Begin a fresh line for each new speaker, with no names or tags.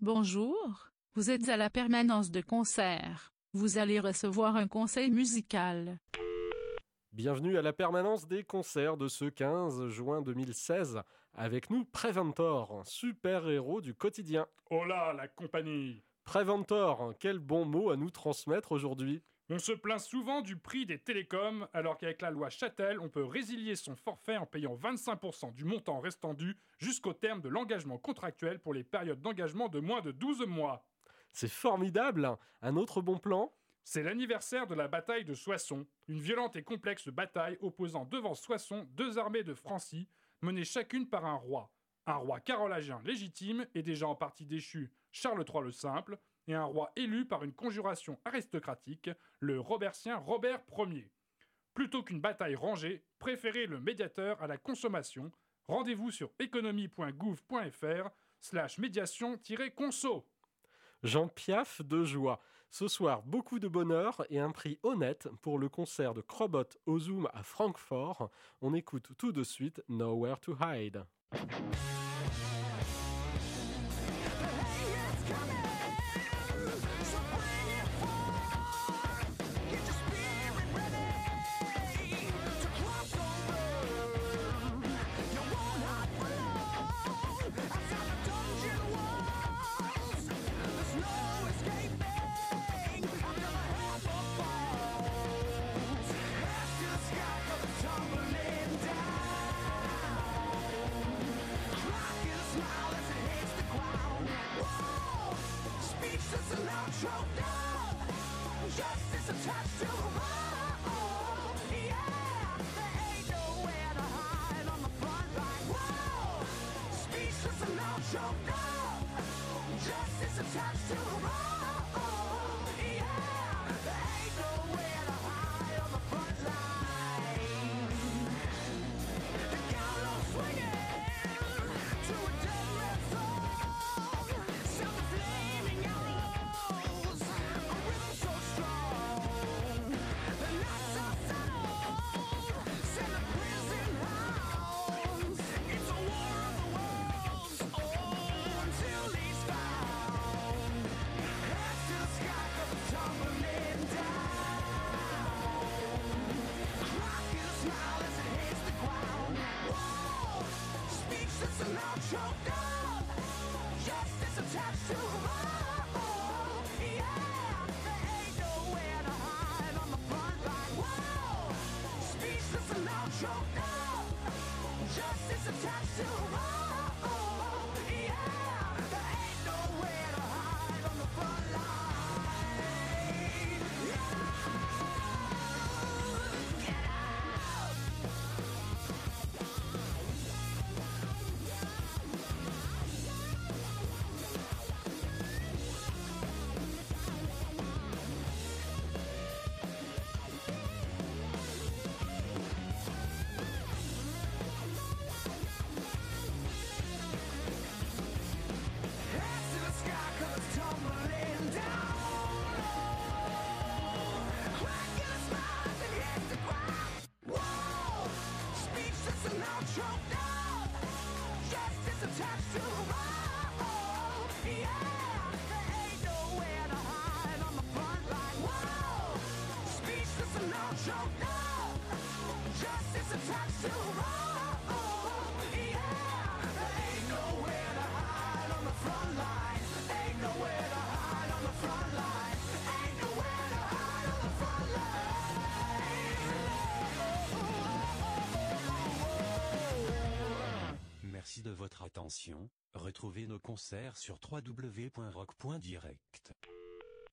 Bonjour, vous êtes à la permanence de concert. Vous allez recevoir un conseil musical.
Bienvenue à la permanence des concerts de ce 15 juin 2016. Avec nous, Preventor, super-héros du quotidien.
Oh là, la compagnie!
Preventor, quel bon mot à nous transmettre aujourd'hui.
On se plaint souvent du prix des télécoms, alors qu'avec la loi Châtel, on peut résilier son forfait en payant 25% du montant restant dû jusqu'au terme de l'engagement contractuel pour les périodes d'engagement de moins de 12 mois.
C'est formidable. Un autre bon plan ?
C'est l'anniversaire de la bataille de Soissons, une violente et complexe bataille opposant devant Soissons deux armées de Francie, menées chacune par un roi carolingien légitime et déjà en partie déchu, Charles III le Simple, et un roi élu par une conjuration aristocratique, le robertien Robert Ier. Plutôt qu'une bataille rangée, préférez le médiateur à la consommation. Rendez-vous sur économie.gouv.fr/médiation-conso.
J'en piaffe de joie. Ce soir, beaucoup de bonheur et un prix honnête pour le concert de Krobot au Zoom à Francfort. On écoute tout de suite Nowhere to Hide.
Justice attached to the wall. Yeah, there ain't nowhere to hide on the front line. Whoa, speechless and now choked up. Justice attached to the wall. Yeah, there ain't nowhere to hide on the front line. The gallows swinging to a dead red song. Sound the flaming arrows. A rhythm so strong. The nights are settled. Send the prison hounds. It's a war of the worlds. Oh, until he's found. Heads to the sky, come tumbling down. Cracking a smile as it hits the ground. Whoa, speechless and now choked up. Justice attached to the wall. Yeah, there ain't nowhere to hide on the front line. Whoa, speechless and now choked up. Justice attached to the wall. Yeah, there ain't nowhere to hide on the front line. Get out! Heads to the sky, colors tumbling down. Cracking a smile as it hits the ground. Whoa, speechless and now choked up. Justice attached to the wall. Yeah, there ain't nowhere to hide on the front line. Whoa, speechless and now choked up. Justice attached to the wall. Yeah, there ain't nowhere to hide on the front line. Ain't nowhere to hide on the front line. Ain't nowhere to hide on the front line.
Merci de votre attention. Retrouvez nos concerts sur www.rock.direct.